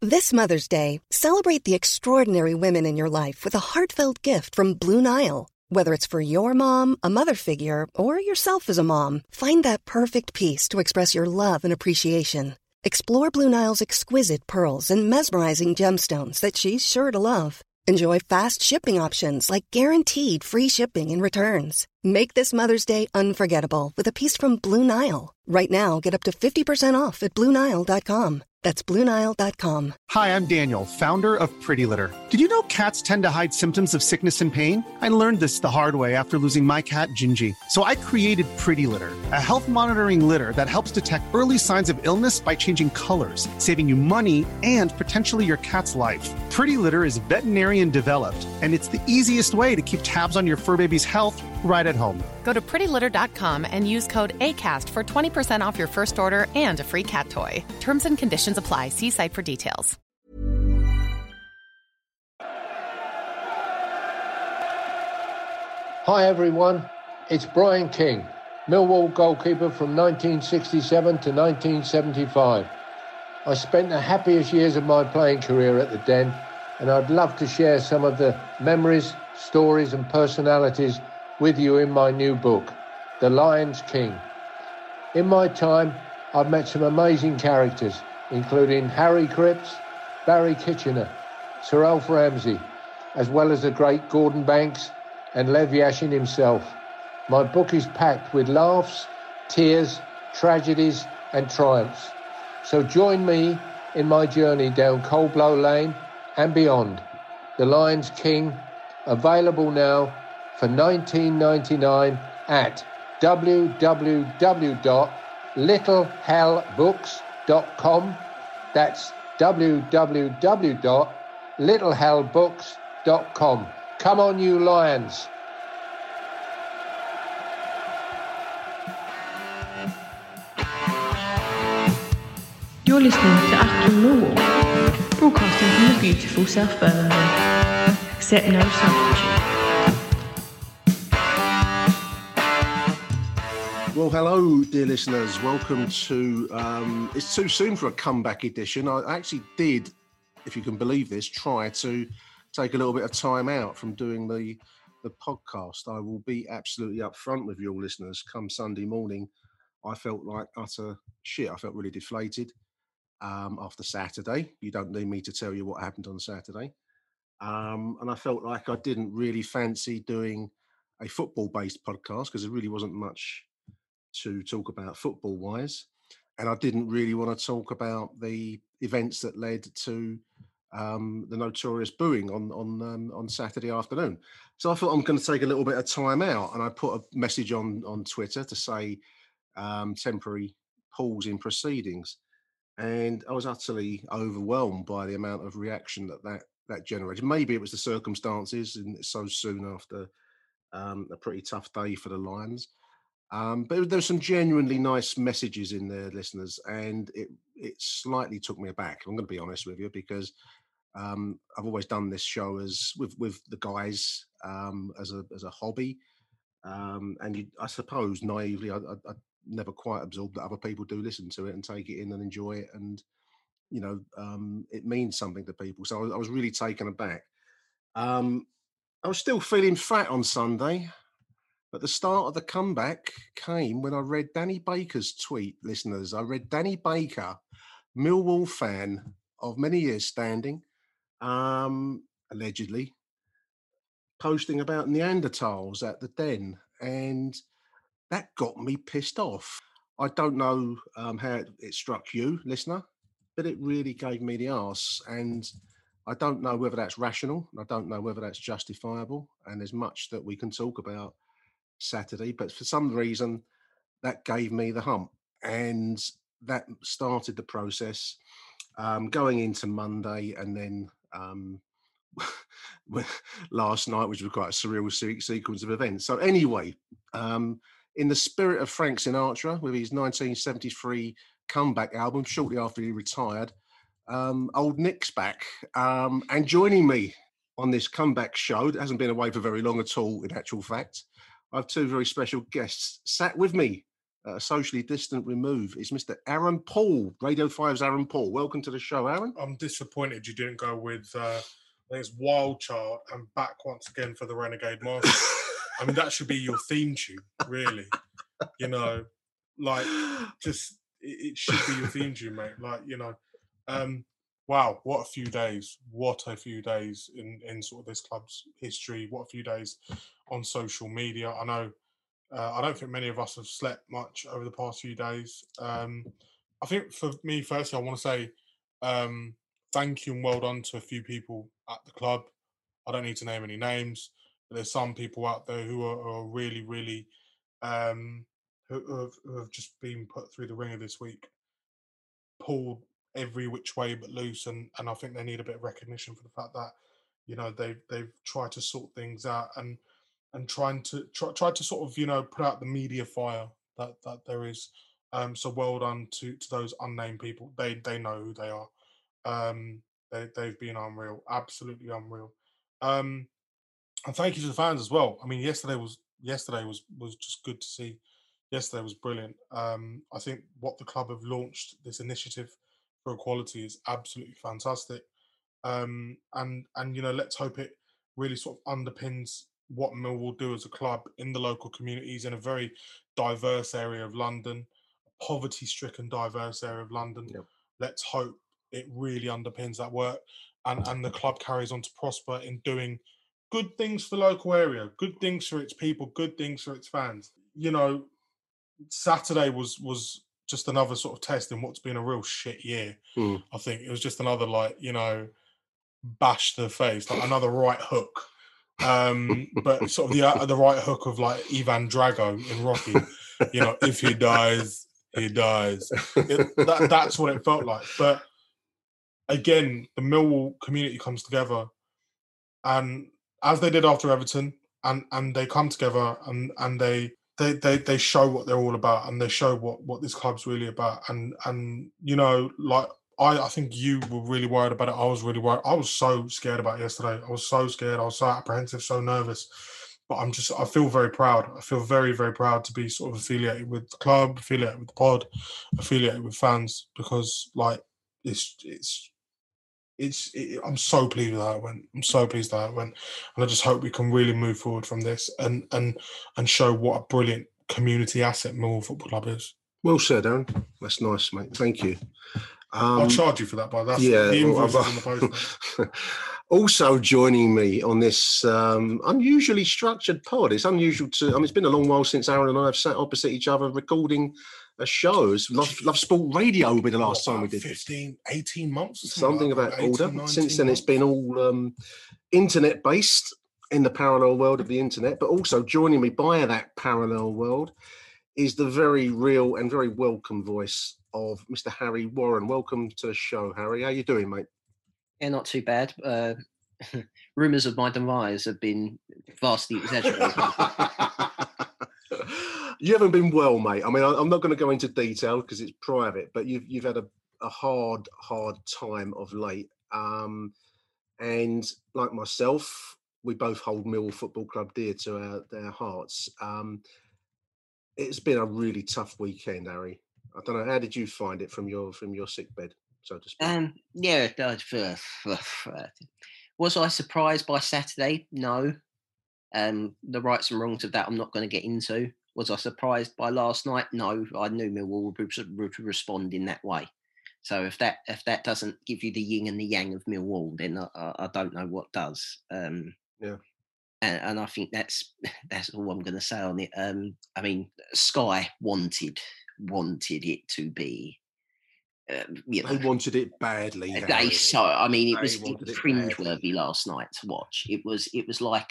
This Mother's Day, celebrate the extraordinary women in your life with a heartfelt gift from Blue Nile. Whether it's for your mom, a mother figure, or yourself as a mom, find that perfect piece to express your love and appreciation. Explore Blue Nile's exquisite pearls and mesmerizing gemstones that she's sure to love. Enjoy fast shipping options like guaranteed free shipping and returns. Make this Mother's Day unforgettable with a piece from Blue Nile. Right now, get up to 50% off at BlueNile.com. That's BlueNile.com. Hi, I'm Daniel, founder of Pretty Litter. Did you know cats tend to hide symptoms of sickness and pain? I learned this the hard way after losing my cat, Gingy. So I created Pretty Litter, a health monitoring litter that helps detect early signs of illness by changing colors, saving you money and potentially your cat's life. Pretty Litter is veterinarian developed, and it's the easiest way to keep tabs on your fur baby's health right at home. Go to prettylitter.com and use code ACAST for 20% off your first order and a free cat toy. Terms and conditions apply. See site for details. Hi everyone, it's Brian King, Millwall goalkeeper from 1967 to 1975. I spent the happiest years of my playing career at the Den, and I'd love to share some of the memories, stories and personalities with you in my new book, The Lion's King. In my time, I've met some amazing characters, including Harry Cripps, Barry Kitchener, Sir Alf Ramsey, as well as the great Gordon Banks and Lev Yashin himself. My book is packed with laughs, tears, tragedies and triumphs. So join me in my journey down Coldblow Lane and beyond. The Lion's King, available now for $19.99 at www.littlehellbooks.com. That's www.littlehellbooks.com. Come on, you lions. You're listening to Acton Millwall, broadcasting from the beautiful South Birmingham. Accept no substitute. Well, hello, dear listeners. Welcome to, it's too soon for a comeback edition. I actually did, if you can believe this, try to take a little bit of time out from doing the podcast. I will be absolutely upfront with your listeners. Come Sunday morning, I felt like utter shit. I felt really deflated after Saturday. You don't need me to tell you what happened on Saturday. And I felt like I didn't really fancy doing a football-based podcast because there really wasn't much to talk about football-wise. And I didn't really want to talk about the events that led to the notorious booing on Saturday afternoon. So I thought I'm going to take a little bit of time out, and I put a message on Twitter to say temporary pause in proceedings. And I was utterly overwhelmed by the amount of reaction that generated. Maybe it was the circumstances and so soon after a pretty tough day for the Lions. But there's some genuinely nice messages in there, listeners, and it slightly took me aback. I'm going to be honest with you because I've always done this show as with the guys as a hobby, and I suppose naively I never quite absorbed that other people do listen to it and take it in and enjoy it, and it means something to people. So I was really taken aback. I was still feeling fat on Sunday. But the start of the comeback came when I read Danny Baker's tweet, listeners. I read Danny Baker, Millwall fan of many years standing, allegedly, posting about Neanderthals at the Den. And that got me pissed off. I don't know how it struck you, listener, but it really gave me the arse. And I don't know whether that's rational. I don't know whether that's justifiable. And there's much that we can talk about Saturday, but for some reason that gave me the hump, and that started the process going into Monday, and then last night, which was quite a surreal sequence of events. So anyway, in the spirit of Frank Sinatra with his 1973 comeback album shortly after he retired, old Nick's back, and joining me on this comeback show that hasn't been away for very long at all, in actual fact, I have two very special guests sat with me socially distant remove, is Mr. Aaron Paul, Radio 5's Aaron Paul. Welcome to the show, Aaron. I'm disappointed you didn't go with, I think it's Wild Chart and Back Once Again for the Renegade Master. I mean, that should be your theme tune, really. You know, like, just, it should be your theme tune, mate. Like, you know, wow, what a few days. What a few days in sort of this club's history. What a few days on social media. I know, I don't think many of us have slept much over the past few days. I think for me, firstly, I want to say thank you and well done to a few people at the club. I don't need to name any names, but there's some people out there who are really, really, who have just been put through the ringer this week, pulled every which way but loose, and I think they need a bit of recognition for the fact that, you know, they've tried to sort things out and try to sort of, you know, put out the media fire that there is. So well done to those unnamed people. They know who they are. They've been unreal, absolutely unreal. And thank you to the fans as well. I mean, yesterday was just good to see. Yesterday was brilliant. I think what the club have launched, this initiative for equality, is absolutely fantastic. And you know, let's hope it really sort of underpins what Millwall do as a club in the local communities in a very diverse area of London, a poverty-stricken diverse area of London. Yep. Let's hope it really underpins that work, and the club carries on to prosper in doing good things for the local area, good things for its people, good things for its fans. You know, Saturday was just another sort of test in what's been a real shit year. I think it was just another, like, you know, bash to the face, like another right hook. But sort of the right hook of like Ivan Drago in Rocky. You know, if he dies, he dies. That's what it felt like. But again, the Millwall community comes together, and as they did after Everton, and they come together and they show what they're all about, and they show what this club's really about. And you know, like, I think you were really worried about it. I was really worried. I was so scared about it yesterday. I was so scared. I was so apprehensive, so nervous. But I feel very proud. I feel very, very proud to be sort of affiliated with the club, affiliated with the pod, affiliated with fans, because like I'm so pleased with how it went. I'm so pleased with how it went. And I just hope we can really move forward from this and show what a brilliant community asset Millwall Football Club is. Well said, Aaron. That's nice, mate. Thank you. I'll charge you for that, but that's yeah, the invoice on the post. Also joining me on this unusually structured pod. It's unusual it's been a long while since Aaron and I have sat opposite each other recording a show. Love Sport Radio will be the last time we did 18 months? Something of that order. Since then, it's been all internet-based in the parallel world of the internet, but also joining me by that parallel world is the very real and very welcome voice of Mr. Harry Warren. Welcome to the show, Harry. How you doing, mate? Yeah, not too bad. Rumours of my demise have been vastly exaggerated. You haven't been well, mate. I mean, I'm not going to go into detail because it's private, but you've had a hard time of late. And like myself, we both hold Millwall Football Club dear to their hearts. It's been a really tough weekend, Harry. I don't know. How did you find it from your sick bed, so to speak? Yeah. Was I surprised by Saturday? No. The rights and wrongs of that I'm not going to get into. Was I surprised by last night? No. I knew Millwall would respond in that way. So if that doesn't give you the yin and the yang of Millwall, then I don't know what does. Yeah. And I think that's all I'm going to say on it. I mean, Sky wanted it to be. They wanted it badly. It was cringeworthy last night to watch. It was like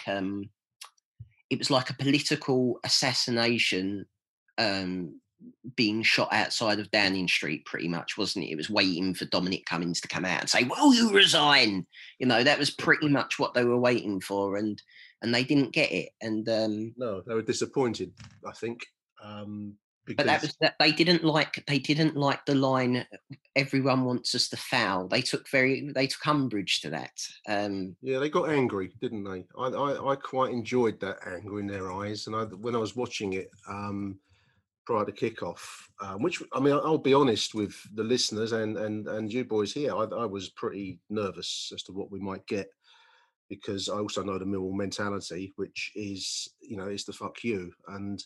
a political assassination being shot outside of Downing Street, pretty much, wasn't it? It was waiting for Dominic Cummings to come out and say, "Will you resign?" You know, that was pretty much what they were waiting for, and they didn't get it. And no, they were disappointed, I think. But that was that they didn't like the line, "Everyone wants us to foul." They took umbrage to that. Yeah, they got angry, didn't they? I quite enjoyed that anger in their eyes, and when I was watching it, prior to kickoff, which, I mean, I'll be honest with the listeners and you boys here. I was pretty nervous as to what we might get, because I also know the Millwall mentality, which is, it's the fuck you. And,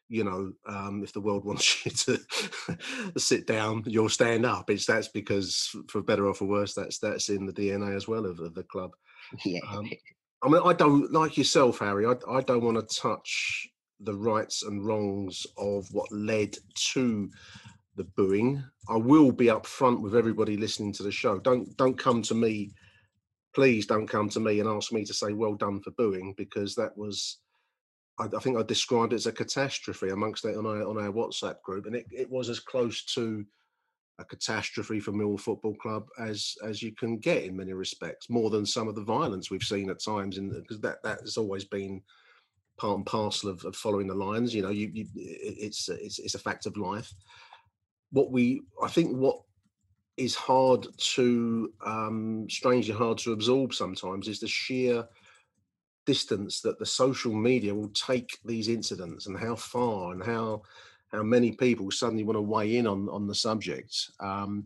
if the world wants you to sit down, you'll stand up. That's because, for better or for worse, that's in the DNA as well of the club. Yeah. I mean, I don't, like yourself, Harry, I don't want to touch the rights and wrongs of what led to the booing. I will be upfront with everybody listening to the show. Don't come to me. Please don't come to me and ask me to say well done for booing, because that was, I think I described it as a catastrophe amongst it on our WhatsApp group, and it was as close to a catastrophe for Millwall Football Club as you can get in many respects, more than some of the violence we've seen at times, because that has always been part and parcel of following the Lions. It's a fact of life. I think what is hard to, strangely hard to absorb sometimes, is the sheer distance that the social media will take these incidents, and how far and how many people suddenly want to weigh in on the subject. I'm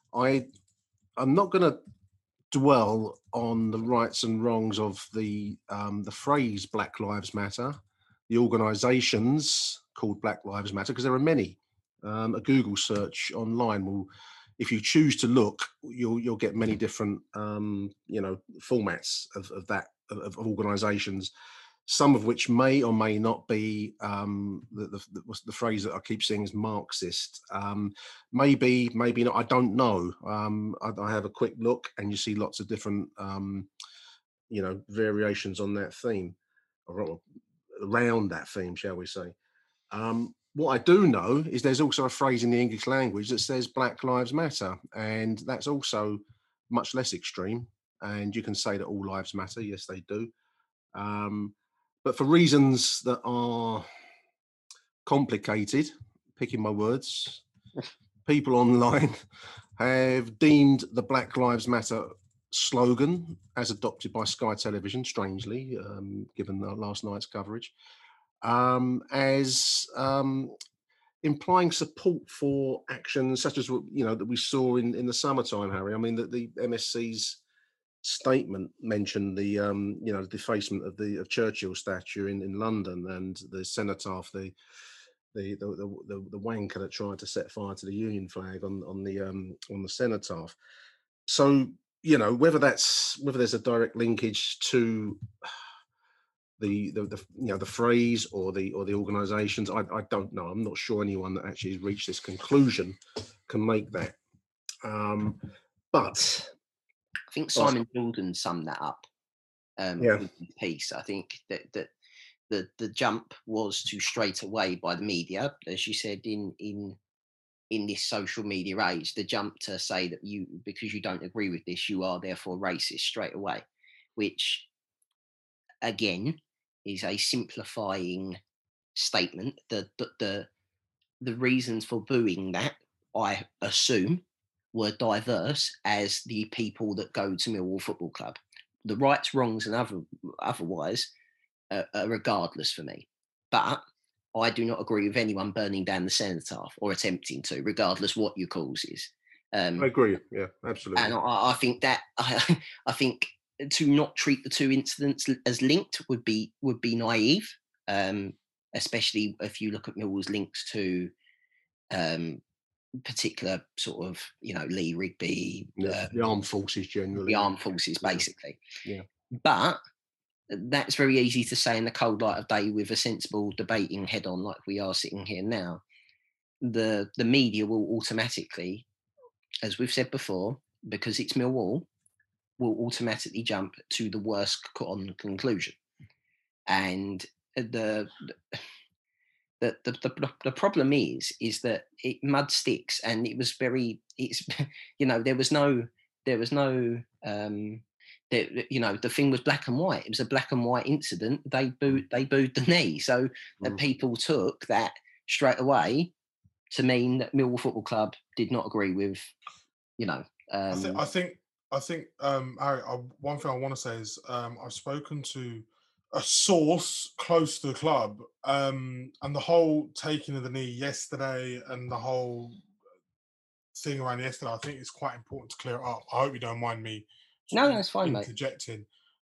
not going to dwell on the rights and wrongs of the phrase Black Lives Matter, the organisations called Black Lives Matter, because there are many. A Google search online will, if you choose to look, you'll get many different formats of organisations, some of which may or may not be the phrase that I keep seeing is Marxist. Maybe not. I don't know. I have a quick look, and you see lots of different variations on that theme, or around that theme, shall we say. What I do know is there's also a phrase in the English language that says Black Lives Matter, and that's also much less extreme. And you can say that all lives matter. Yes, they do. But for reasons that are complicated, picking my words, people online have deemed the Black Lives Matter slogan, as adopted by Sky Television, strangely, given last night's coverage, as implying support for actions such as that we saw in the summertime, Harry. I mean, the MSC's statement mentioned the defacement of Churchill statue in London, and the cenotaph, the wanker that tried to set fire to the Union flag on the cenotaph. So whether there's a direct linkage to the phrase or the organisations, I don't know. I'm not sure anyone that actually has reached this conclusion can make that. But I think Simon Jordan summed that up in his piece. I think that the jump was too straight away by the media, as you said, in this social media age, the jump to say that because you don't agree with this, you are therefore racist straight away, which again is a simplifying statement. The reasons for booing that, I assume, were diverse as the people that go to Millwall Football Club. The rights, wrongs, and otherwise are regardless for me. But I do not agree with anyone burning down the cenotaph or attempting to, regardless what your cause is. I agree. Yeah, absolutely. And I think that I think to not treat the two incidents as linked would be naive, especially if you look at Millwall's links to particular sort of Lee Rigby, the armed forces generally, the armed forces basically. Yeah. But that's very easy to say in the cold light of day with a sensible debating head on like we are sitting here now. The media will automatically, as we've said before, because it's Millwall, will automatically jump to the worst conclusion. And the problem is that mud sticks, and it was very, there was no the thing was black and white. It was a black and white incident. They booed the knee, so that people took that straight away to mean that Millwall Football Club did not agree with, I think Harry, one thing I want to say is I've spoken to a source close to the club, and the whole taking of the knee yesterday and the whole thing around yesterday, I think it's quite important to clear it up. I hope you don't mind me that's fine, mate. interjecting.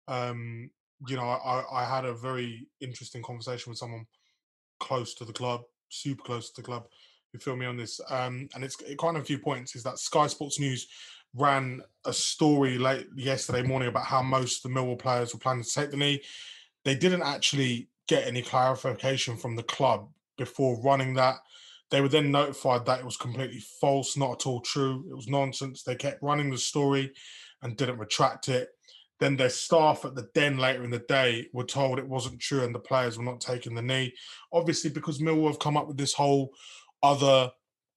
I had a very interesting conversation with someone close to the club, super close to the club, who filled me on this. And it's kind of a few points, is that Sky Sports News ran a story late yesterday morning about how most of the Millwall players were planning to take the knee. They didn't actually get any clarification from the club before running that. They were then notified that it was completely false, not at all true. It was nonsense. They kept running the story and didn't retract it. Then their staff at the Den later in the day were told it wasn't true and the players were not taking the knee. Obviously, because Millwall have come up with this whole other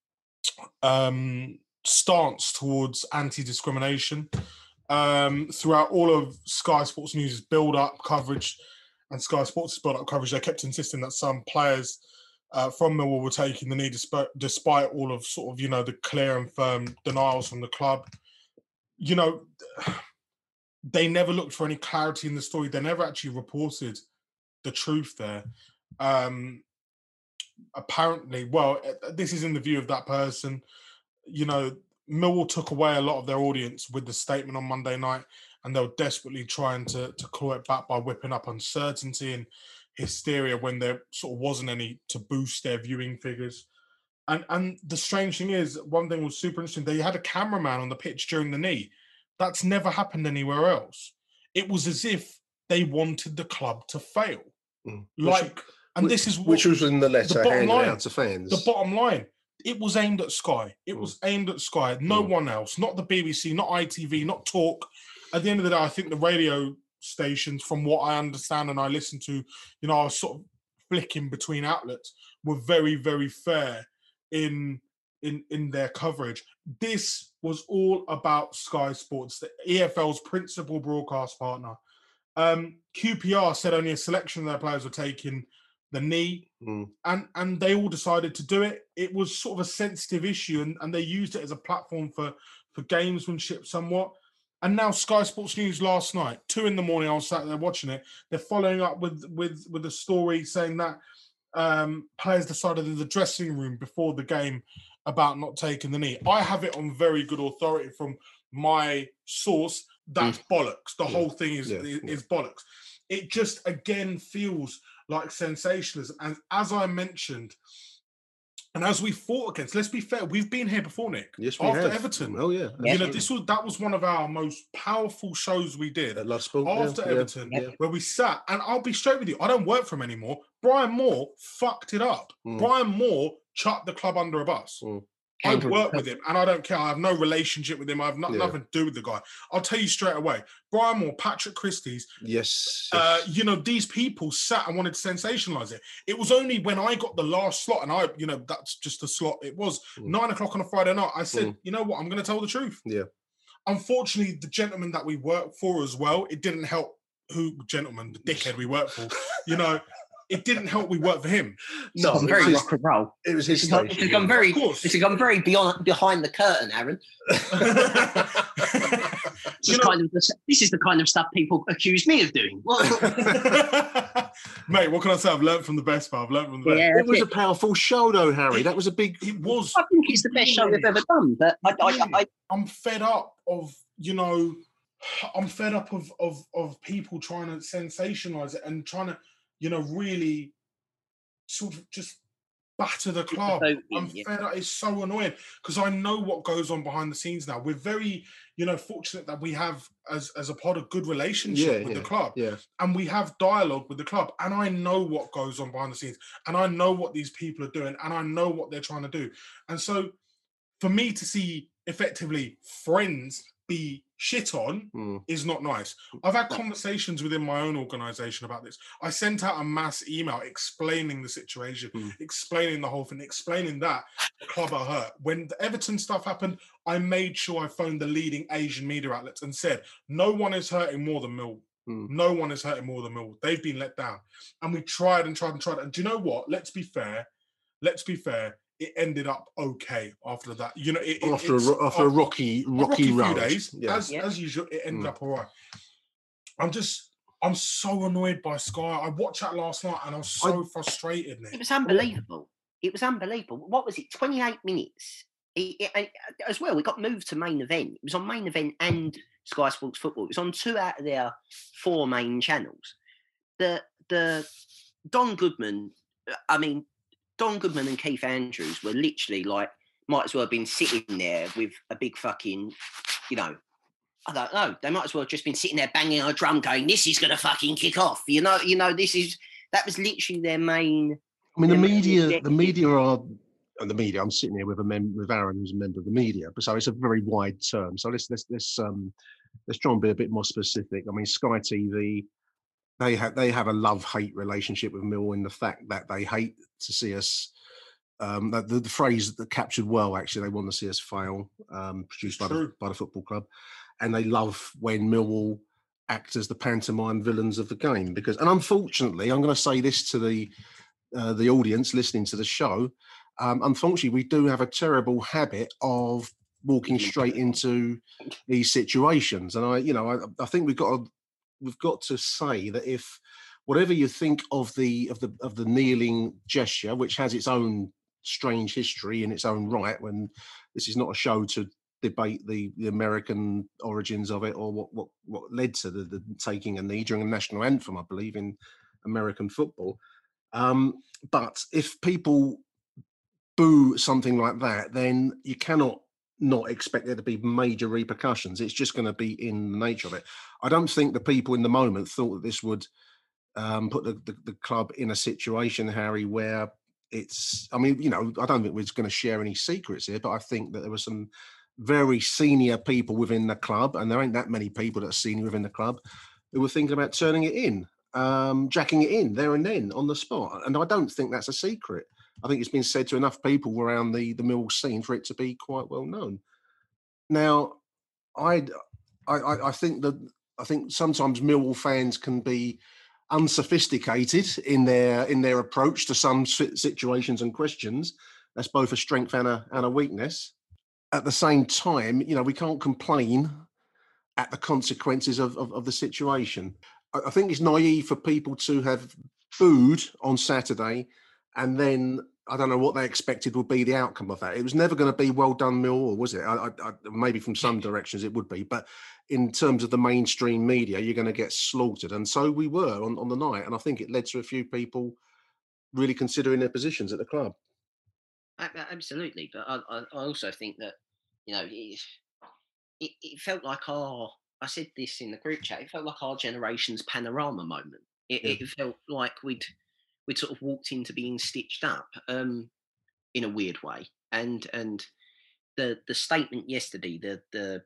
stance towards anti-discrimination. Throughout all of Sky Sports News' build-up coverage and Sky Sports' build-up coverage, they kept insisting that some players from Millwall were taking the knee despite all of sort of, the clear and firm denials from the club. They never looked for any clarity in the story. They never actually reported the truth there. Apparently, well, this is in the view of that person, Millwall took away a lot of their audience with the statement on Monday night, and they were desperately trying to claw it back by whipping up uncertainty and hysteria when there sort of wasn't any to boost their viewing figures. And the strange thing is, one thing was super interesting. They had a cameraman on the pitch during the knee. That's never happened anywhere else. It was as if they wanted the club to fail. Which was in the letter handed out to fans. The bottom line, it was aimed at Sky. It was aimed at Sky. No one else, not the BBC, not ITV, not Talk. At the end of the day, I think the radio stations, from what I understand and I listen to, I was sort of flicking between outlets, were very, very fair in their coverage. This was all about Sky Sports, the EFL's principal broadcast partner. QPR said only a selection of their players were taking the knee, and they all decided to do it. It was sort of a sensitive issue, and they used it as a platform for gamesmanship somewhat. And now Sky Sports News last night, 2 a.m, I was sat there watching it. They're following up with a story saying that players decided in the dressing room before the game about not taking the knee. I have it on very good authority from my source. That's bollocks. The whole thing is bollocks. It just, again, feels like sensationalism. And as I mentioned, and as we fought against, let's be fair, we've been here before, Nick. Yes, we have. After Everton. Oh, yeah. That was one of our most powerful shows we did. At Lovespool. After Everton, where we sat, and I'll be straight with you, I don't work for him anymore. Brian Moore fucked it up. Brian Moore chucked the club under a bus. I work with him, and I don't care. I have no relationship with him. I have nothing to do with the guy. I'll tell you straight away. Brian Moore, Patrick Christie's. Yes. These people sat and wanted to sensationalise it. It was only when I got the last slot, and that's just the slot. It was 9 o'clock on a Friday night. I said, you know what? I'm going to tell the truth. Yeah. Unfortunately, the gentleman that we work for as well, it didn't help the dickhead we work for, it didn't help we work for him. No, it's very rock and roll. It was his station. It's become very behind the curtain, Aaron. This is the kind of stuff people accuse me of doing. Mate, what can I say? I've learned from the best, pal. I've learned from the best. Yeah, it was a powerful show, though, Harry. That was a big... It was. I think it's the best show we've ever done. But I'm fed up of, I'm fed up of people trying to sensationalise it and trying to, really sort of just batter the club. I'm fed up. It's so annoying because I know what goes on behind the scenes now. We're very, fortunate that we have, as a pod, a good relationship with the club. Yeah. And we have dialogue with the club. And I know what goes on behind the scenes. And I know what these people are doing. And I know what they're trying to do. And so for me to see effectively friends be shit on is not nice. I've had conversations within my own organisation about this. I sent out a mass email explaining the situation, explaining the whole thing, explaining that the club are hurt. When the Everton stuff happened, I made sure I phoned the leading Asian media outlets and said, no one is hurting more than Millwall. No one is hurting more than Millwall. They've been let down. And we tried. And do you know what? Let's be fair. It ended up okay after that. After a rocky few road. days, as usual, it ended up all right. I'm just I'm so annoyed by Sky. I watched that last night and I was so frustrated. It was unbelievable. It was unbelievable. What was it? 28 minutes. As well, it got moved to main event. It was on main event and Sky Sports Football. It was on 2 out of their 4 main channels. The Don Goodman, Don Goodman and Keith Andrews were literally like, might as well have been sitting there with a big fucking, I don't know. They might as well have just been sitting there banging on a drum going, this is going to fucking kick off. That was literally their main. I mean, the media are, and the media, I'm sitting here with Aaron, who's a member of the media, but so it's a very wide term. So let's try and be a bit more specific. I mean, Sky TV, they have a love-hate relationship with Millwall in the fact that they hate to see us. The phrase that captured well, actually, they want to see us fail, produced by the football club, and they love when Millwall act as the pantomime villains of the game. And unfortunately, I'm going to say this to the audience listening to the show. Unfortunately, we do have a terrible habit of walking straight into these situations, and I think we've got to say that if whatever you think of the kneeling gesture, which has its own strange history in its own right, when this is not a show to debate the American origins of it or what led to the taking a knee during a national anthem, I believe, in American football. But if people boo something like that, then you cannot not expect there to be major repercussions. It's just going to be in the nature of it. I don't think the people in the moment thought that this would put the club in a situation, Harry, where it's, I don't think we're going to share any secrets here, but I think that there were some very senior people within the club, and there ain't that many people that are senior within the club, who were thinking about turning it in, jacking it in there and then on the spot. And I don't think that's a secret. I think it's been said to enough people around the Millwall scene for it to be quite well known. Now, I think sometimes Millwall fans can be unsophisticated in their approach to some situations and questions. That's both a strength and a weakness. At the same time, we can't complain at the consequences of the situation. I think it's naive for people to have booed on Saturday and then I don't know what they expected would be the outcome of that. It was never going to be well done, Millwall, was it? Maybe from some directions it would be, but in terms of the mainstream media, you're going to get slaughtered. And so we were on the night. And I think it led to a few people really considering their positions at the club. Absolutely. But I also think that, it felt like I said this in the group chat, it felt like our generation's panorama moment. It felt like we'd sort of walked into being stitched up in a weird way. And the statement yesterday, the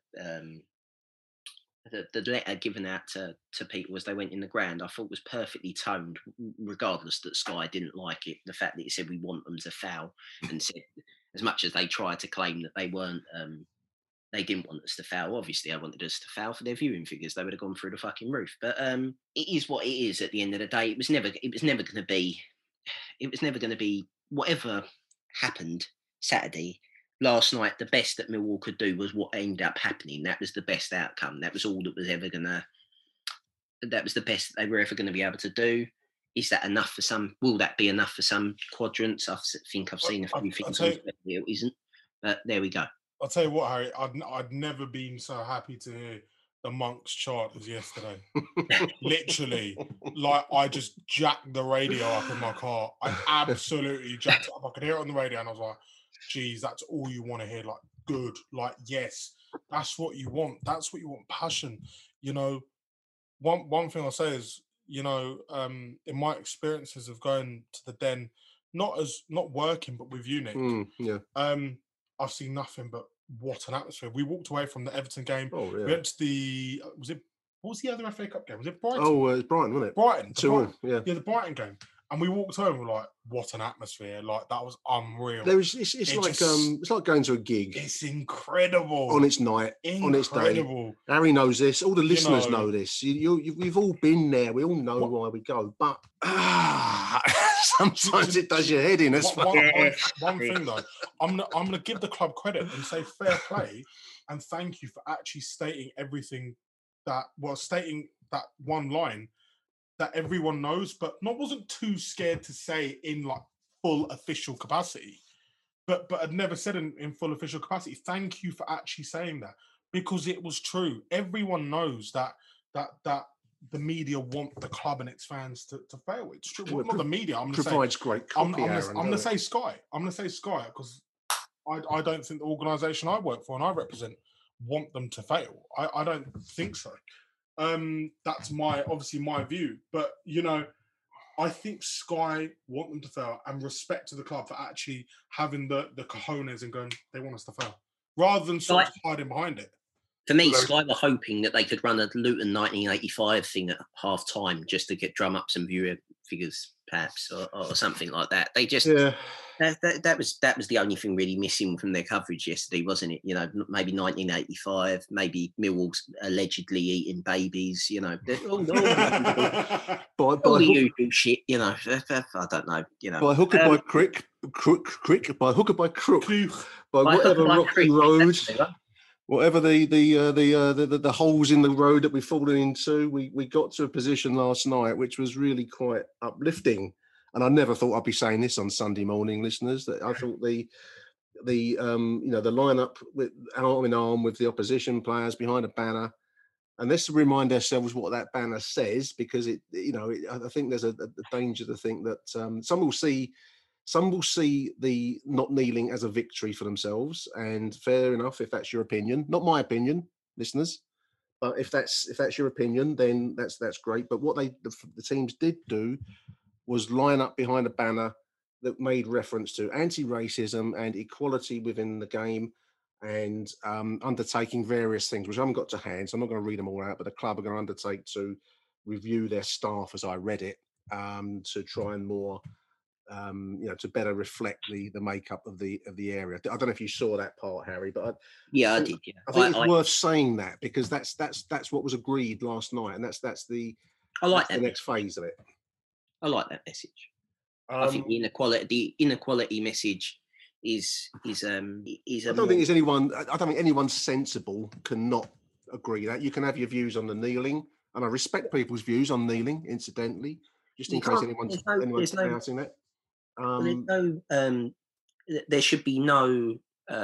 letter given out to people as they went in the ground, I thought was perfectly toned, regardless that Sky didn't like it. The fact that it said we want them to foul, and said, as much as they tried to claim that they weren't, they didn't want us to foul. Obviously, I wanted us to foul for their viewing figures. They would have gone through the fucking roof. But it is what it is. At the end of the day, it was never going to be whatever happened Saturday. Last night, the best that Millwall could do was what ended up happening. That was the best outcome. That was all that was ever that was the best they were ever going to be able to do. Is that enough for some? Will that be enough for some quadrants? I think I've seen a few things it isn't. But there we go. I'll tell you what, Harry, I'd never been so happy to hear the Monks chart as yesterday. Literally, like I just jacked the radio up in my car. I absolutely jacked it up. I could hear it on the radio and I was like, geez, that's all you want to hear. Like, good. Like, yes, that's what you want. That's what you want. Passion. One thing I'll say is, in my experiences of going to the Den, not working, but with you, Nick, I've seen nothing but what an atmosphere. We walked away from the Everton game. Oh, yeah. We went to what was the other FA Cup game? Was it Brighton? Oh, it was Brighton, wasn't it? Brighton. 2-1, yeah. Yeah, the Brighton game. And we walked home, we're like, what an atmosphere. Like, that was unreal. It's like going to a gig. It's incredible. On its night, on its day. Harry knows this. All the listeners know this. We've all been there. We all know why we go. But sometimes it does your head in. One thing, though, I'm gonna give the club credit and say fair play and thank you for actually stating everything stating that one line that everyone knows, but wasn't too scared to say in like full official capacity. But I'd never said in full official capacity, thank you for actually saying that, because it was true. Everyone knows that the media want the club and its fans to fail. It's true. Well, not the media. I'm going to say provides great copy. I'm going to say Sky. I'm going to say Sky because I don't think the organisation I work for and I represent want them to fail. I don't think so. That's obviously my view. But I think Sky want them to fail, and respect to the club for actually having the cojones and going, they want us to fail, rather than sort of hiding behind it. For me, Sky were hoping that they could run a Luton 1985 thing at half time just to drum up some viewer figures, perhaps, or something like that. They just that was the only thing really missing from their coverage yesterday, wasn't it? Maybe 1985, maybe Millwall's allegedly eating babies. All the usual shit. I don't know. By hook or by crook, by hook or by crook, by whatever rocky road. Whatever the holes in the road that we've fallen into, we got to a position last night which was really quite uplifting. And I never thought I'd be saying this on Sunday morning, listeners. That I thought the lineup with arm in arm with the opposition players behind a banner, and let's remind ourselves what that banner says, because I think there's a danger to think that some will see the not kneeling as a victory for themselves, and fair enough if that's your opinion. Not my opinion, listeners, but if that's your opinion, then that's great. But what the teams did do was line up behind a banner that made reference to anti-racism and equality within the game, and undertaking various things, which I haven't got to hand, so I'm not going to read them all out, but the club are going to undertake to review their staff, as I read it, to try and more to better reflect the makeup of the area. I don't know if you saw that part, Harry, but I did. Yeah. I think it's worth saying that, because that's what was agreed last night, and that's the next phase of it. I like that message. I think the inequality message is. I don't think anyone sensible cannot agree that. You can have your views on the kneeling, and I respect people's views on kneeling, incidentally, just in case anyone's doubting that. There should be no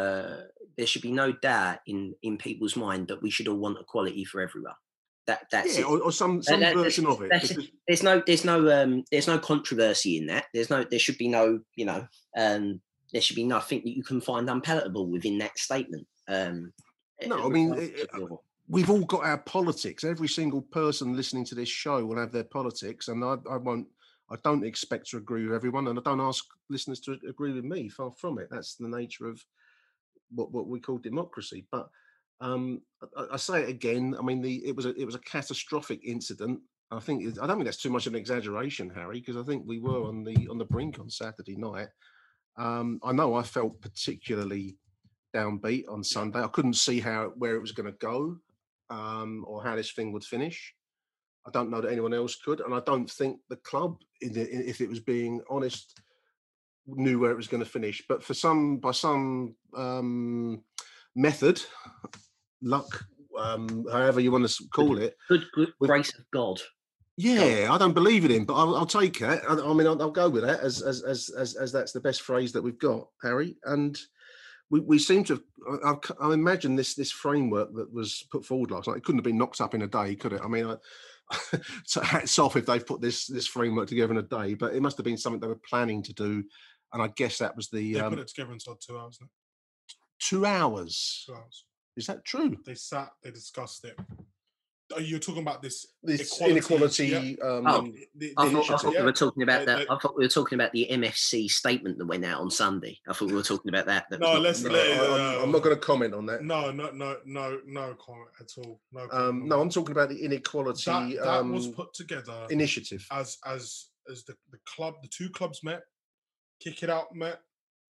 doubt in people's mind that we should all want equality for everyone. That's it. Or some version of it. There's no controversy in that. There should be no there should be nothing that you can find unpalatable within that statement. No, I mean, we've all got our politics. Every single person listening to this show will have their politics, and I don't expect to agree with everyone, and I don't ask listeners to agree with me. Far from it. That's the nature of what we call democracy. But I say it again. I mean, it was a catastrophic incident. I don't think that's too much of an exaggeration, Harry, because I think we were on the brink on Saturday night. I know I felt particularly downbeat on Sunday. I couldn't see where it was going to go, or how this thing would finish. I don't know that anyone else could, and I don't think the club, if it was being honest, knew where it was going to finish. But by some method, luck, however you want to call it, good grace of God. Yeah, I don't believe in him, but I'll take it. I mean, I'll go with that as that's the best phrase that we've got, Harry. And we seem to have, I imagine this framework that was put forward last night, it couldn't have been knocked up in a day, could it? I mean, so hats off if they've put this framework together in a day, but it must have been something they were planning to do. And I guess that was they put it together inside 2 hours. 2 hours? 2 hours. Is that true? They discussed it. You're talking about this inequality. Yeah. I thought we were talking about that. I thought we were talking about the MFC statement that went out on Sunday. I thought we were talking about that. I'm not going to comment on that. No comment at all. No, I'm talking about the inequality. That was put together initiative as the club. The two clubs met. Kick It Out met.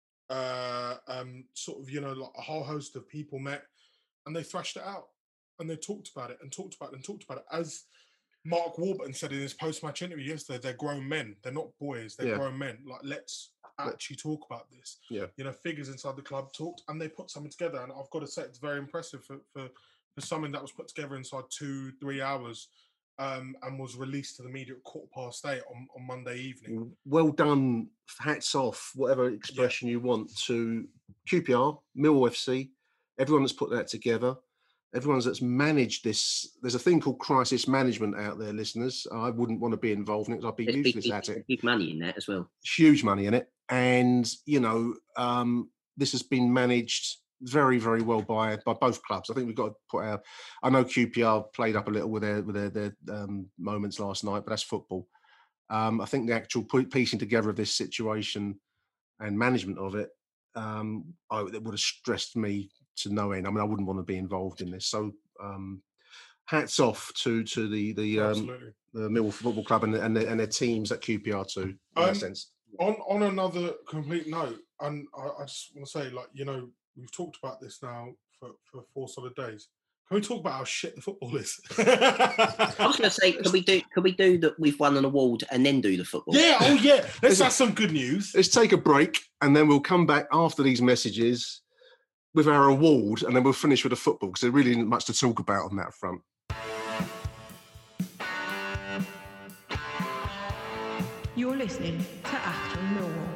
Sort of like a whole host of people met, and they thrashed it out. And they talked about it and talked about it and talked about it. As Mark Warburton said in his post-match interview yesterday, they're grown men. They're not boys. They're grown men. Like, let's actually talk about this. Yeah. Figures inside the club talked, and they put something together. And I've got to say, it's very impressive for something that was put together inside 2-3 hours. and was released to the media at 8:15 on Monday evening. Well done, hats off, whatever expression you want, to QPR, Millwall FC, everyone that's put that together, everyone that's managed this. There's a thing called crisis management out there, listeners. I wouldn't want to be involved in it because I'd be useless at it. Big money in that as well. Huge money in it. And, this has been managed very, very well by both clubs. I think we've got to put our. I know QPR played up a little with their moments last night, but that's football. I think the actual piecing together of this situation and management of it, it would have stressed me to no end. I mean, I wouldn't want to be involved in this. So, hats off to the Millwall Football Club and their teams at QPR too. In that sense. On another complete note, and I just want to say, we've talked about this now for 4 solid days. Can we talk about how shit the football is? I was going to say, can we do that? We've won an award and then do the football. Yeah, oh yeah. Let's have some good news. Let's take a break and then we'll come back after these messages with our award, and then we'll finish with the football because there really isn't much to talk about on that front. You're listening to After Millwall.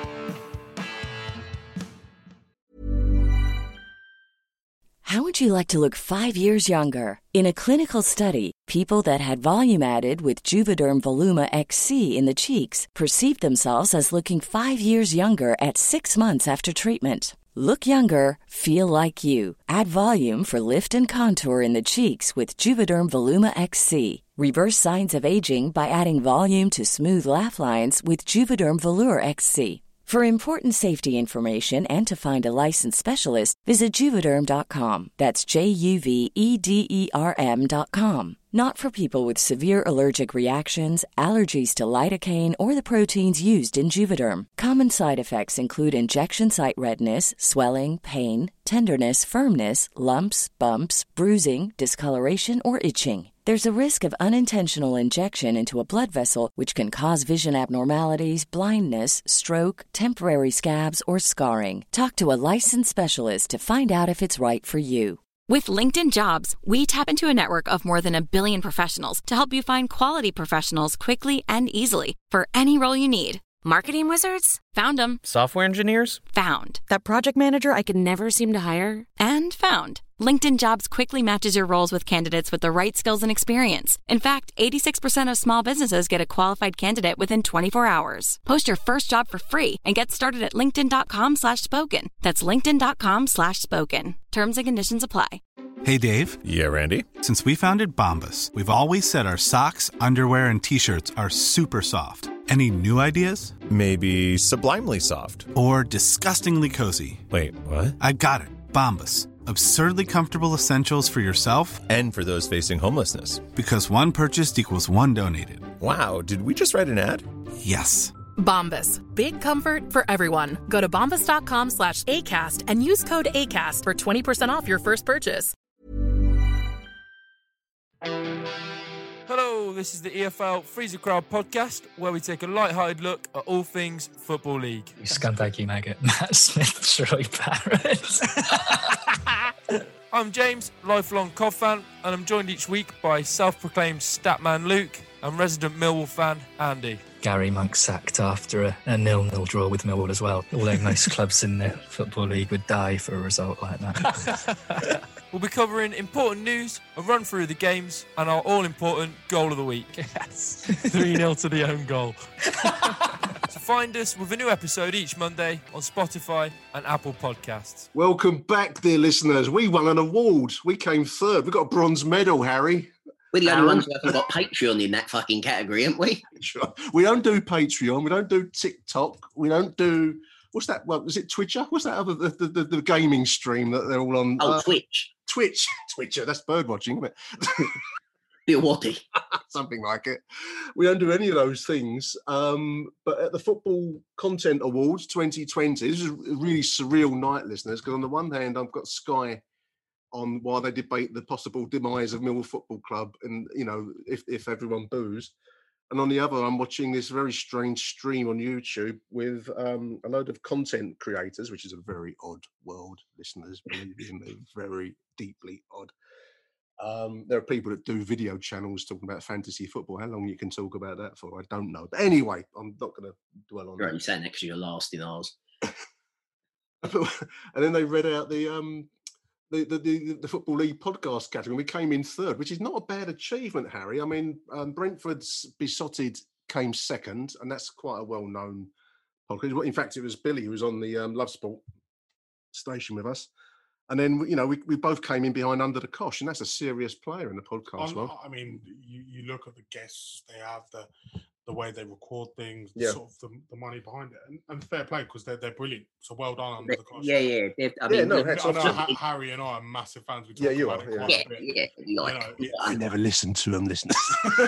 How would you like to look 5 years younger? In a clinical study, people that had volume added with Juvederm Voluma XC in the cheeks perceived themselves as looking 5 years younger at 6 months after treatment. Look younger, feel like you. Add volume for lift and contour in the cheeks with Juvederm Voluma XC. Reverse signs of aging by adding volume to smooth laugh lines with Juvederm Volure XC. For important safety information and to find a licensed specialist, visit Juvederm.com. That's JUVEDERM.com. Not for people with severe allergic reactions, allergies to lidocaine, or the proteins used in Juvederm. Common side effects include injection site redness, swelling, pain, tenderness, firmness, lumps, bumps, bruising, discoloration, or itching. There's a risk of unintentional injection into a blood vessel, which can cause vision abnormalities, blindness, stroke, temporary scabs, or scarring. Talk to a licensed specialist to find out if it's right for you. With LinkedIn Jobs, we tap into a network of more than 1 billion professionals to help you find quality professionals quickly and easily for any role you need. Marketing wizards? Found them. Software engineers? Found. That project manager I could never seem to hire? And found. LinkedIn Jobs quickly matches your roles with candidates with the right skills and experience. In fact, 86% of small businesses get a qualified candidate within 24 hours. Post your first job for free and get started at linkedin.com/spoken. That's linkedin.com/spoken. Terms and conditions apply. Hey, Dave. Yeah, Randy. Since we founded Bombas, we've always said our socks, underwear, and T-shirts are super soft. Any new ideas? Maybe sublimely soft. Or disgustingly cozy. Wait, what? I got it. Bombas. Absurdly comfortable essentials for yourself and for those facing homelessness. Because one purchased equals one donated. Wow, did we just write an ad? Yes. Bombas. Big comfort for everyone. Go to bombas.com/ACAST and use code ACAST for 20% off your first purchase. Hello, this is the EFL Freezer Crowd podcast, where we take a light-hearted look at all things Football League. You scumbag, you maggot. Matt Smith, Troy Barrett. I'm James, lifelong Cov fan, and I'm joined each week by self-proclaimed statman Luke and resident Millwall fan Andy. Gary Monk sacked after a 0-0 draw with Millwall as well, although most clubs in the Football League would die for a result like that. We'll be covering important news, a run through the games, and our all-important goal of the week. Yes. 3-0 to the own goal. So find us with a new episode each Monday on Spotify and Apple Podcasts. Welcome back, dear listeners. We won an award. We came third. We got a bronze medal, Harry. We're the only ones who haven't got Patreon in that fucking category, aren't we? Sure. We don't do Patreon. We don't do TikTok. We don't do... What's that? Well, is it Twitcher? What's that other the gaming stream that they're all on? Oh, Twitch. Twitcher. That's bird watching, isn't it? Bit watty. Something like it. We don't do any of those things. But at the Football Content Awards 2020, this is a really surreal night, listeners, because on the one hand, I've got Sky on while they debate the possible demise of Millwall Football Club and, you know, if everyone boos. And on the other, I'm watching this very strange stream on YouTube with a load of content creators, which is a very odd world, listeners. Believe me, very deeply odd. There are people that do video channels talking about fantasy football. How long you can talk about that for, I don't know. But anyway, I'm not going to dwell on You're that. only saying actually you're last in ours. And then they read out the Football League podcast category. We came in third, which is not a bad achievement, Harry. I mean, Brentford's Besotted came second, and that's quite a well-known podcast. In fact, it was Billy who was on the Love Sport station with us. And then, we both came in behind Under the Cosh, and that's a serious player in the podcast world. I mean, you look at the guests they have, the way they record things, sort of the money behind it, and fair play because they're brilliant. So well done Under the Cosh. Yeah. I know Harry and I are massive fans. We talk you about are. It quite a bit. I never listened to them, listeners.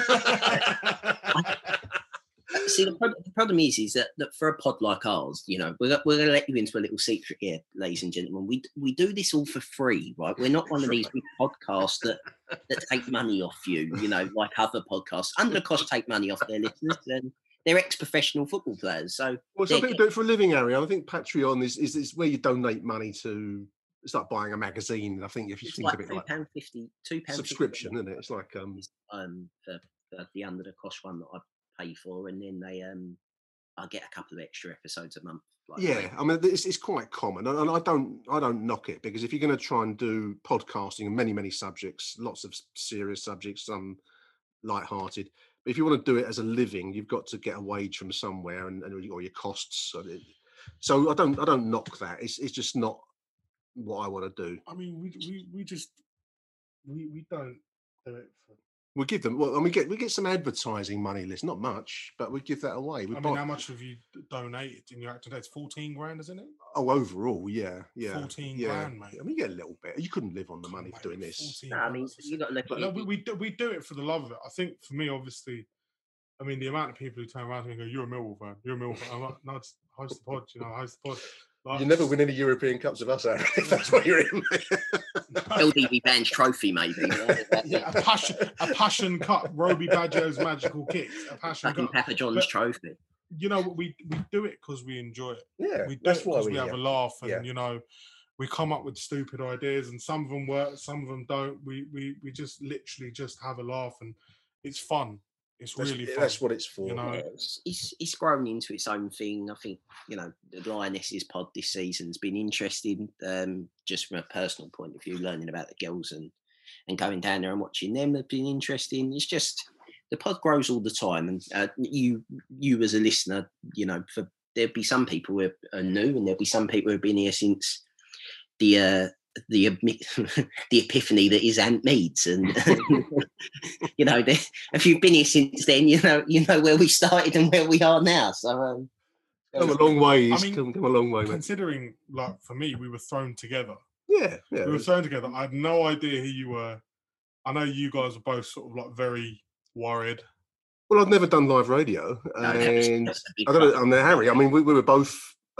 See, the problem is that for a pod like ours, we're going to let you into a little secret here, ladies and gentlemen. We do this all for free, right? We're not one of these big podcasts that take money off you, like other podcasts. Under the Cosh take money off their listeners, and they're ex-professional football players. So, some people do it for a living, Harry. I think Patreon is where you donate money to. It's like buying a magazine. I think if you think of it like £2 subscription, isn't it? It's like for the Under the Cosh one that I pay for, and then I get a couple of extra episodes a month. I mean, it's quite common, and I don't knock it, because if you're going to try and do podcasting and many subjects, lots of serious subjects, some light-hearted, but if you want to do it as a living, you've got to get a wage from somewhere, and or your costs. So I don't knock that. It's just not what I want to do. I mean, we don't do it for. We give them, and we get some advertising money, Liz. Not much, but we give that away. How much have you donated in your acting? It's 14 grand, isn't it? Oh, overall, yeah. 14 grand, mate. I mean, you get a little bit. You couldn't live on the money for doing this. No, I mean, you got to look at it. We do it for the love of it. I think for me, obviously, I mean, the amount of people who turn around to me and go, "You're a Millwall fan. You're a Millwall fan." I'm like, "No, just host the pod. Host the pod." Like, you never win any European Cups with us, Aaron, if that's what you're in. LDV Band's trophy, maybe. A passion cup, Roby Baggio's magical kicks. A passion cup. Papa John's trophy. We do it because we enjoy it. Yeah, we do it because we have a laugh, and we come up with stupid ideas, and some of them work, some of them don't. We just literally just have a laugh, and it's fun. It's really fun. That's what it's for. It's grown into its own thing. I think, the Lionesses pod this season's been interesting, just from a personal point of view, learning about the girls and going down there and watching them have been interesting. It's just, the pod grows all the time. And you as a listener, there'll be some people who are new, and there'll be some people who have been here since the epiphany that is Ant Meads, and if you've been here since then, you know where we started and where we are now. So come a long way. Come a long way, considering, like, for me, we were thrown together. Yeah. We were thrown together. I had no idea who you were. I know you guys were both sort of like very worried. Well, I've never done live radio, and I don't know. I mean, Harry. I mean, we were both.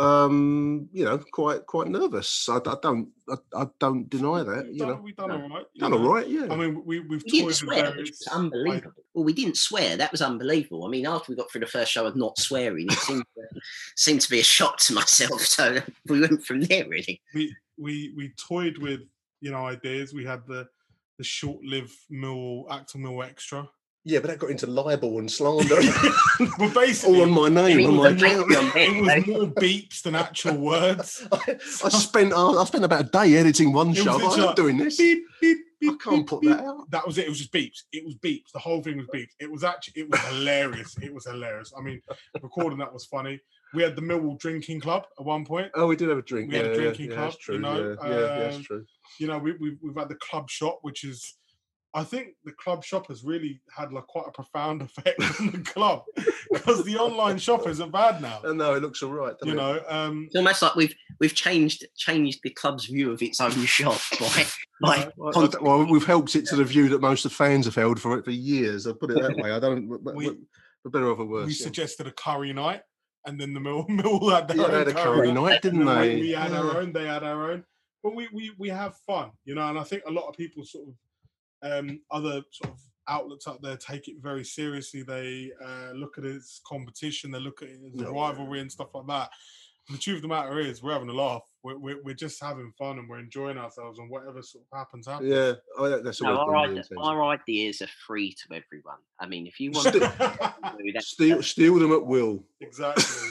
Quite nervous. I don't deny that. We've done all right. Done all right, yeah. I mean, we've toyed with various. Unbelievable. Well, we didn't swear. That was unbelievable. I mean, after we got through the first show of not swearing, it seemed to be a shock to myself. So we went from there, really. We toyed with ideas. We had the short-lived Acton Mill Extra. Yeah, but that got into libel and slander. Well, basically, all on my name, on my account. It was more beeps than actual words. I spent about a day editing one show. I'm not doing this. Beep, beep, beep, I can't put that out. That was it. It was just beeps. It was beeps. The whole thing was beeps. It was hilarious. It was hilarious. I mean, recording that was funny. We had the Millwall Drinking Club at one point. Oh, we did have a drink. We had a drinking club. That's true. That's true. We've had the club shop, which is. I think the club shop has really had quite a profound effect on the club, because the online shop isn't bad now. No, it looks all right. It's almost like we've changed the club's view of its own shop. Well, we've helped it to the view that most of the fans have held for it for years. I'll put it that way. I don't. For better or for worse. We suggested a curry night, and then the Mill had their own curry night, didn't they? We had our own. They had our own. But we have fun, and I think a lot of people sort of. Other sort of outlets out there take it very seriously. They look at it as competition. They look at it as a rivalry and stuff like that. And the truth of the matter is, we're having a laugh. we're just having fun and we're enjoying ourselves, and whatever sort of happens. Yeah, that's always been the intention. Our ideas are free to everyone. I mean, if you want to steal them at will. Exactly.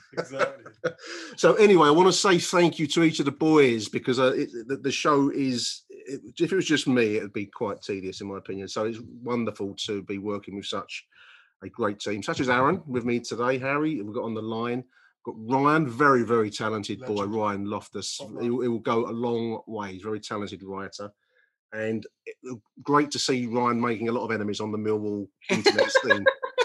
So anyway, I want to say thank you to each of the boys, because the show is, if it was just me, it would be quite tedious in my opinion. So it's wonderful to be working with such a great team, such as Aaron with me today, Harry, we've got on the line. Got Ryan, very, very talented boy, Ryan Loftus. He will go a long way. He's a very talented writer. And great to see Ryan making a lot of enemies on the Millwall internet scene.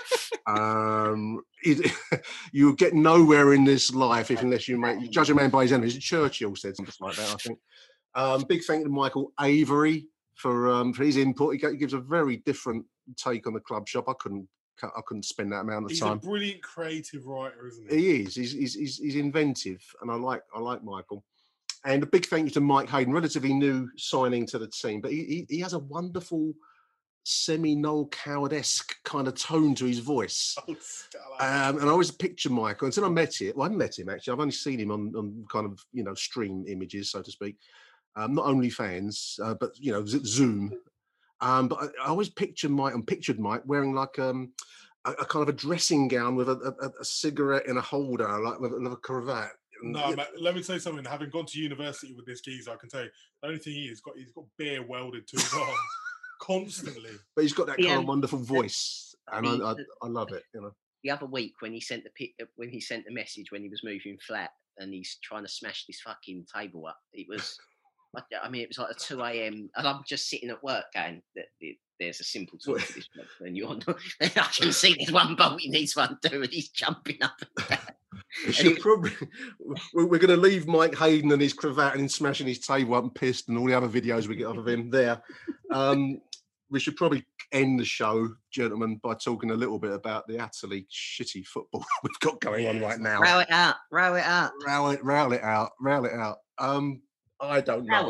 You get nowhere in this life unless you judge a man by his enemies. Churchill said something like that, I think. Big thank you to Michael Avery for his input. He gives a very different take on the club shop. I couldn't spend that amount of time. He's a brilliant creative writer, isn't he? He is. He's inventive, and I like Michael. And a big thank you to Mike Hayden, relatively new signing to the team, but he has a wonderful semi-Noel Coward-esque kind of tone to his voice. And I always picture Michael until I met him. Well, I haven't met him actually. I've only seen him on kind of stream images, so to speak. Not OnlyFans, but Zoom. But I always pictured Mike wearing like a kind of a dressing gown with a cigarette in a holder, like with a cravat. No, mate, let me tell you something. Having gone to university with this geezer, I can tell you the only thing he's got beer welded to his arm constantly. But he's got that kind of wonderful voice, and I love it. The other week when he sent the message when he was moving flat and he's trying to smash this fucking table up, it was. I mean, it was like a 2 a.m. and I'm just sitting at work going, there's a simple tool for this bloke. And I can see there's one bolt he needs one do, and he's jumping up and down. We're going to leave Mike Hayden and his cravat and him smashing his table up and pissed and all the other videos we get off of him there. We should probably end the show, gentlemen, by talking a little bit about the utterly shitty football we've got going on right now. Row it out. Row it out. I don't know.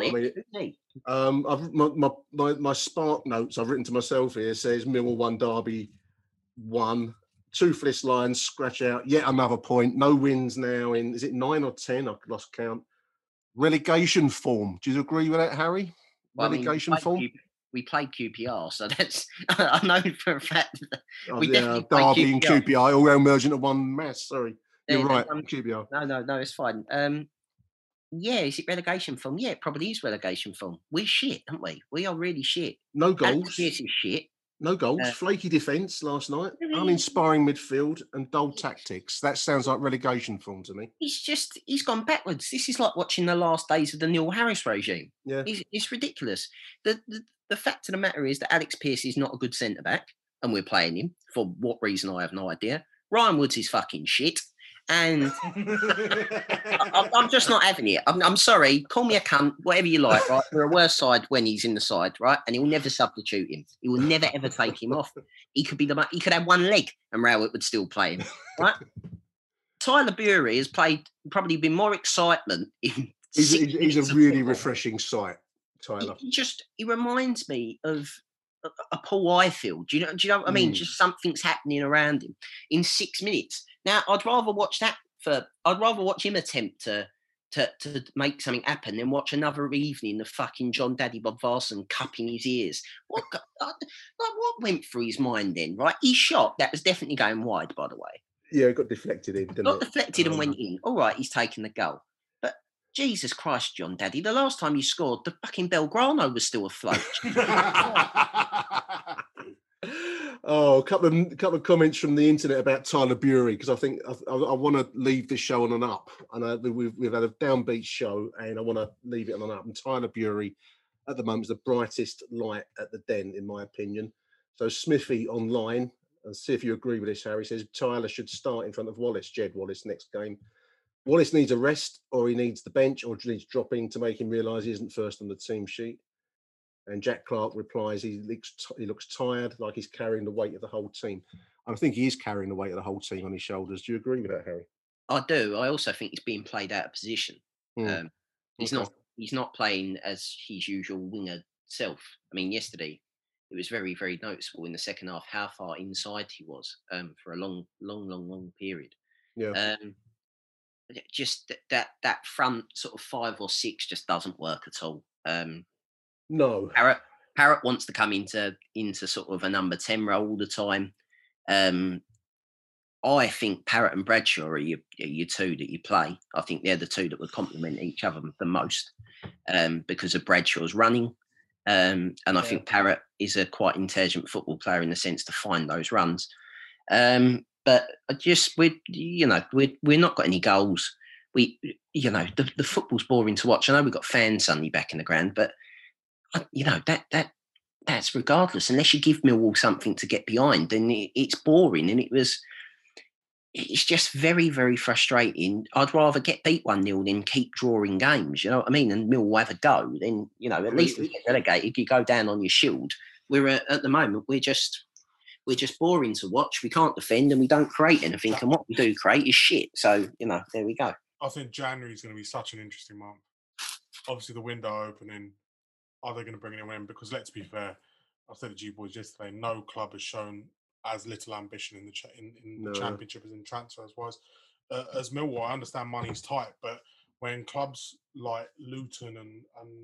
My Spark notes I've written to myself here says Millwall 1, Derby 1, toothless Lions scratch out yet another point. No wins now in, is it 9 or 10? I've lost count. Relegation form. Do you agree with that, Harry? Relegation form. We played QPR, so that's I know for a fact. We definitely Derby and QPR all merged into one mass. Sorry, you're right. QPR. No, it's fine. Yeah, is it relegation form? Yeah, it probably is relegation form. We're shit, aren't we? We are really shit. No goals. This is shit. No goals. Flaky defence last night. Uninspiring midfield and dull tactics. That sounds like relegation form to me. He's gone backwards. This is like watching the last days of the Neil Harris regime. Yeah. It's ridiculous. The fact of the matter is that Alex Pearce is not a good centre-back, and we're playing him. For what reason, I have no idea. Ryan Woods is fucking shit. And I'm just not having it. I'm sorry. Call me a cunt, whatever you like, right? We're a worse side when he's in the side, right? And he'll never substitute him. He will never, ever take him off. He could have one leg and Rowett would still play him, right? Tyler Bury has probably been more excitement in He's a really refreshing sight, Tyler. He reminds me of a Paul Ifield. Do you know what I mean? Just something's happening around him in 6 minutes. Now, I'd rather watch him attempt to make something happen than watch another evening of fucking John Daddy Bob Varson cupping his ears. What went through his mind then, right? He shot. That was definitely going wide, by the way. Yeah, it got deflected in, didn't it? Deflected and went in. All right, he's taken the goal. But Jesus Christ, John Daddy, the last time you scored, the fucking Belgrano was still afloat. Oh, a couple of comments from the internet about Tyler Bury, because I think I want to leave this show on an up. And we've had a downbeat show, and I want to leave it on an up. And Tyler Bury, at the moment, is the brightest light at the den, in my opinion. So Smithy online, and see if you agree with this, Harry, says Tyler should start in front of Wallace, Jed Wallace, next game. Wallace needs a rest, or he needs the bench, or needs dropping to make him realise he isn't first on the team sheet. And Jack Clark replies, he looks tired, like he's carrying the weight of the whole team. I think he is carrying the weight of the whole team on his shoulders. Do you agree with that, Harry? I do. I also think he's being played out of position. He's not playing as his usual winger self. I mean, yesterday it was very, very noticeable in the second half how far inside he was for a long period. Yeah. just that front sort of 5 or 6 just doesn't work at all. No. Parrott wants to come into sort of a number 10 role all the time. I think Parrott and Bradshaw are your two that you play. I think they're the two that would complement each other the most because of Bradshaw's running. And I think Parrott is a quite intelligent football player in the sense to find those runs. But we're not got any goals. The football's boring to watch. I know we've got fans suddenly back in the ground, but that's regardless. Unless you give Millwall something to get behind, then it's boring. And it's just very, very frustrating. I'd rather get beat 1-0 than keep drawing games. You know what I mean? And Millwall have a go. Then at least we get relegated. You go down on your shield. We're at the moment we're just boring to watch. We can't defend and we don't create anything. And what we do create is shit. So there we go. I think January is going to be such an interesting month. Obviously, the window opening. Are they going to bring anyone in? Because let's be fair, I said to G-Boys yesterday, no club has shown as little ambition in the Championship as in transfers wise. As Millwall, I understand money's tight, but when clubs like Luton and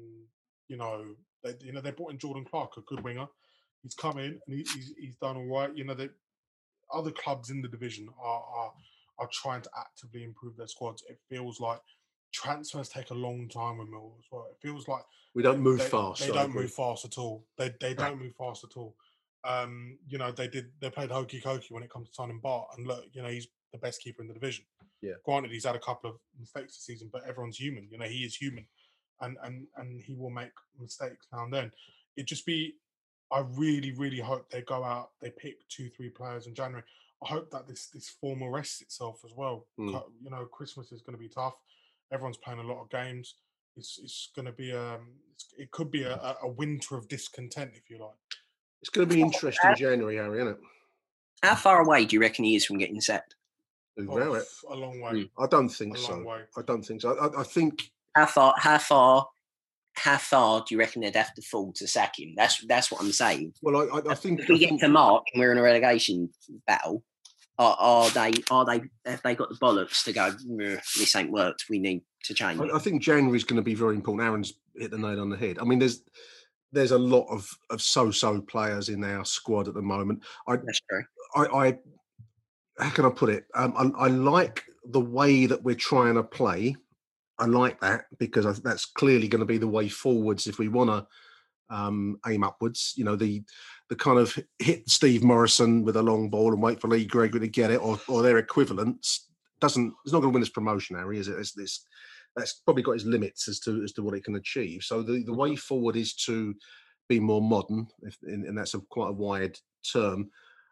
they brought in Jordan Clark, a good winger. He's come in and he's done all right. The other clubs in the division are trying to actively improve their squads. It feels like transfers take a long time with Millwall as well. It feels like we don't move fast. They don't move fast at all. They don't move fast at all. They played hokey cokey when it comes to signing Bart, and look, he's the best keeper in the division. Yeah. Granted, he's had a couple of mistakes this season, but everyone's human. He is human, and he will make mistakes now and then. I really, really hope they go out. They pick 2-3 players in January. I hope that this form arrests itself as well. Christmas is going to be tough. Everyone's playing a lot of games. It's going to be it could be a winter of discontent, if you like. It's going to be interesting January, Harry, isn't it? How far away do you reckon he is from getting sacked? A long way. I don't think so. I don't think so. I think how far do you reckon they'd have to fall to sack him? That's what I'm saying. Well, I think if we get to March and we're in a relegation battle, have they got the bollocks to go? This ain't worked. We need to change. I think January is going to be very important. Aaron's hit the nail on the head. I mean, there's a lot of so-so players in our squad at the moment. That's true. How can I put it? I like the way that we're trying to play. I like that because that's clearly going to be the way forwards if we want to aim upwards. The kind of hit Steve Morrison with a long ball and wait for Lee Gregory to get it or their equivalents it's not going to win us promotion, Harry, is it? That's probably got its limits as to what it can achieve. So the way forward is to be more modern, and that's quite a wide term.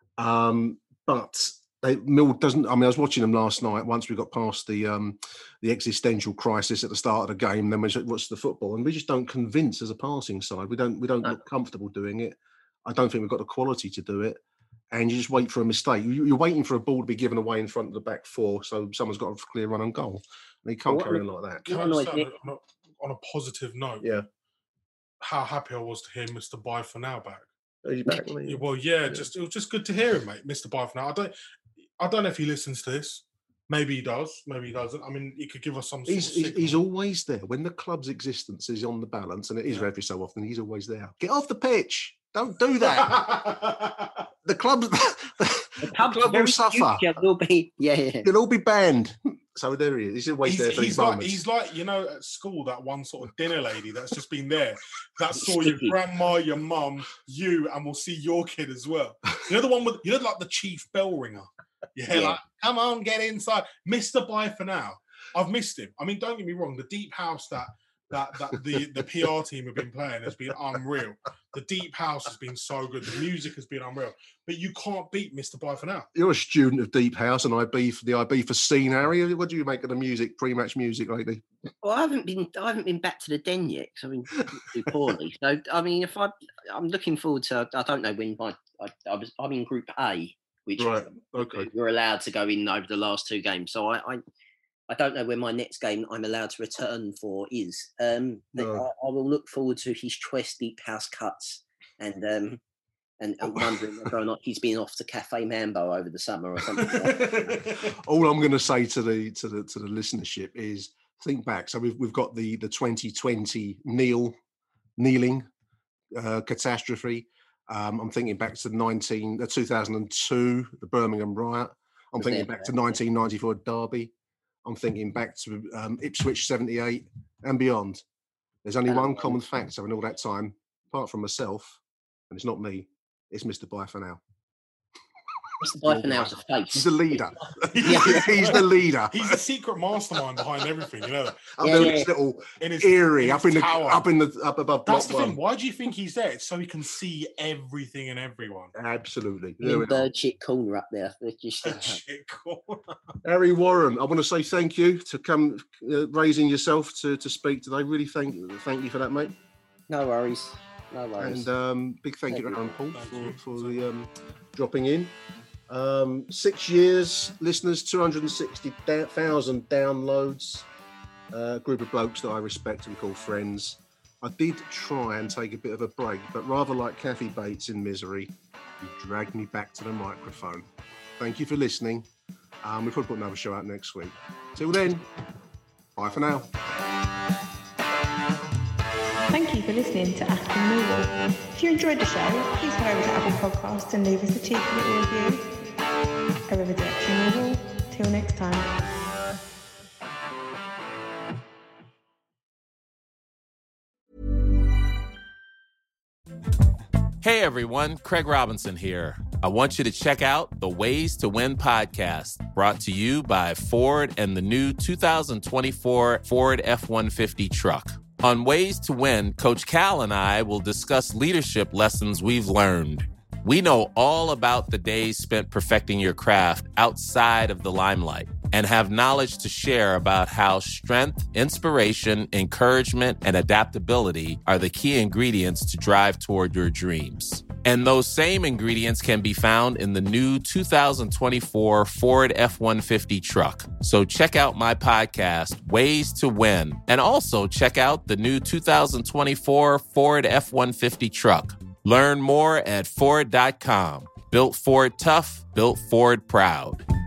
But Mill doesn't. I mean, I was watching them last night. Once we got past the existential crisis at the start of the game, then we said, "What's the football?" And we just don't convince as a passing side. We don't look comfortable doing it. I don't think we've got the quality to do it. And you just wait for a mistake. You're waiting for a ball to be given away in front of the back four, so someone's got a clear run on goal. And you can't carry on like that. Can I say on a positive note? Yeah. How happy I was to hear Mr. Bye for Now back. Are you back? Well, yeah. It was just good to hear him, mate. Mr. Bye for Now. I don't know if he listens to this. Maybe he does. Maybe he doesn't. I mean, he could give us some. He's always there when the club's existence is on the balance, and it is every so often. He's always there. Get off the pitch. Don't do that. The club will suffer. You'll all be banned. So there he is. He's always there for these moments. He's like, at school, that one sort of dinner lady that's just been there, that saw your grandma, your mum, you, and will see your kid as well. The one with, like the chief bell ringer. Yeah, like, come on, get inside. Mr. Bye for Now. I've missed him. I mean, don't get me wrong. The deep house that the PR team have been playing has been unreal. The deep house has been so good. The music has been unreal. But you can't beat Mr. Bye for Now. You're a student of Deep House and IB for the IB for Scene, Harry. What do you make of the music, pre-match music lately? Well, I haven't been back to the den yet because I've been too poorly. So I mean, I'm looking forward to. I don't know when I'm in Group A, which we're allowed to go in over the last 2 games. So I don't know when my next game I'm allowed to return for is. I will look forward to his choice Deep House cuts and and wondering whether or not he's been off to Cafe Mambo over the summer or something. All I'm going to say to the listenership is think back. So we've got the 2020 kneeling catastrophe. I'm thinking back to 2002, the Birmingham riot. I'm thinking back to 1994 Derby. I'm thinking back to Ipswich 78 and beyond. There's only one common factor in all that time, apart from myself, and it's not me, it's Mr. Bye for Now. Mr. Bye for Now's a face. He's the leader. He's the leader. He's the secret mastermind behind everything, you know. Up in this little eyrie, up above. That's the thing. Why do you think he's there? It's so he can see everything and everyone. Absolutely. Bird shit corner up there. Shit corner. Harry Warren, I want to say thank you to come raising yourself to speak today. Really thank you for that, mate. No worries. And big thank you to Aaron Paul for the dropping in. 6 years, listeners, 260,000 downloads. A group of blokes that I respect and call friends. I did try and take a bit of a break, but rather like Kathy Bates in Misery, you dragged me back to the microphone. Thank you for listening. We'll probably put another show out next week. Till then, bye for now. Thank you for listening to Aston Millwall. If you enjoyed the show, please head over to Apple Podcasts and leave us a cheeky little review. Arrivederci Millwall. Till next time. Hey everyone, Craig Robinson here. I want you to check out the Ways to Win podcast, brought to you by Ford and the new 2024 Ford F-150 truck. On Ways to Win, Coach Cal and I will discuss leadership lessons we've learned. We know all about the days spent perfecting your craft outside of the limelight and have knowledge to share about how strength, inspiration, encouragement, and adaptability are the key ingredients to drive toward your dreams. And those same ingredients can be found in the new 2024 Ford F-150 truck. So check out my podcast, Ways to Win, and also check out the new 2024 Ford F-150 truck. Learn more at Ford.com. Built Ford tough, built Ford proud.